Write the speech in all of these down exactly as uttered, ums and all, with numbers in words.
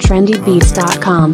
trendy beats dot com.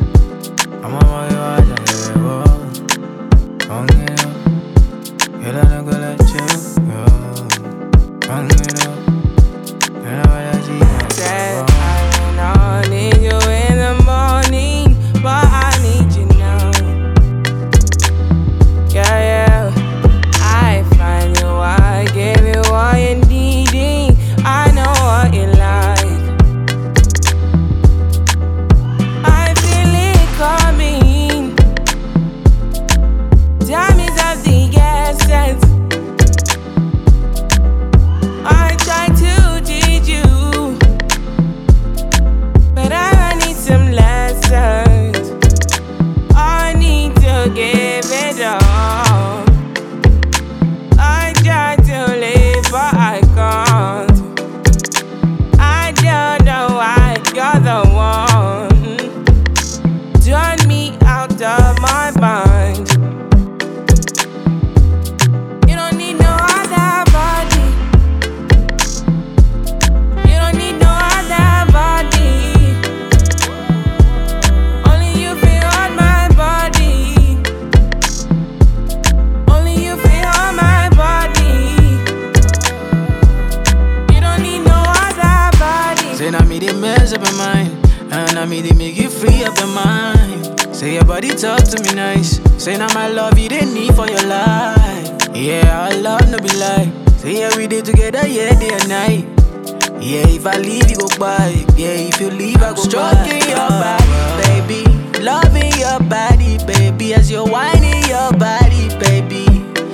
Say your body talk to me nice. Say now my love you didn't need for your life. Yeah, our love no be lie. Say yeah we did together, yeah, day and night. Yeah, if I leave you go by. Yeah, if you leave I go stroking by. Your body, baby. Loving your body, baby. As you're whining your body, baby.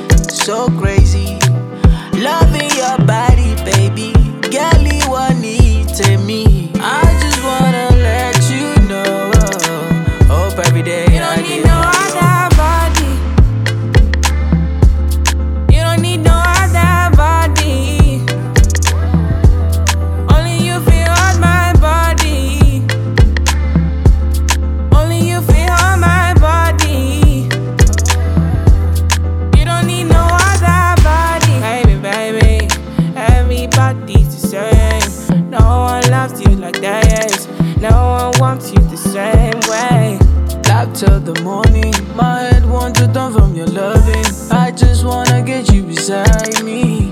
So crazy. Loving your body, baby. Girl, you want need to me. I just wanna let you know. Hope every day you don't I need no other body. You don't need no other body. Only you feel on my body. Only you feel on my body. You don't need no other body. Baby, baby, everybody's the same. No one loves you like that. No one wants you the same way. Up till the morning, my head wants to turn from your loving. I just wanna get you beside me.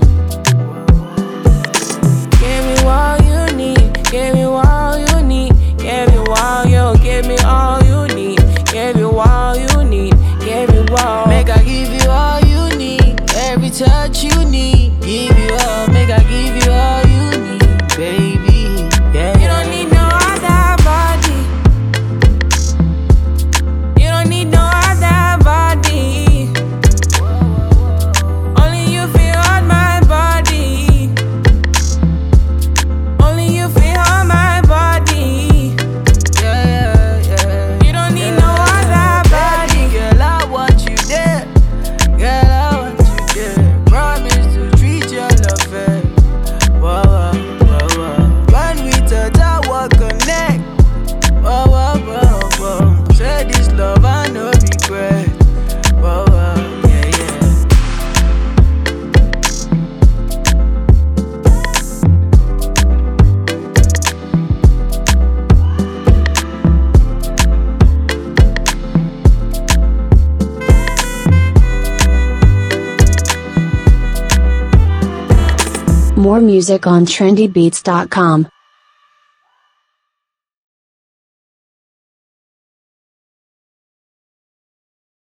Give me all you need, give me all you need, give me all you, give me all you need, give me all you need, give me all. Make I give you all you need, every touch you need, give you all. Make I give you all you need, baby. Yeah. You don't need no other body. You don't need no other body. Only you feel on my body. Only you feel on my body. Yeah, yeah, yeah. You don't need no other body. Girl, I want you there. Girl, I want you there. Promise to treat your love fair. Whoa, whoa, whoa, whoa. When we touch, I will connect. Whoa, whoa, whoa, whoa. Say this love, I no regret. Whoa, whoa, yeah, yeah. More music on trendy beats dot com.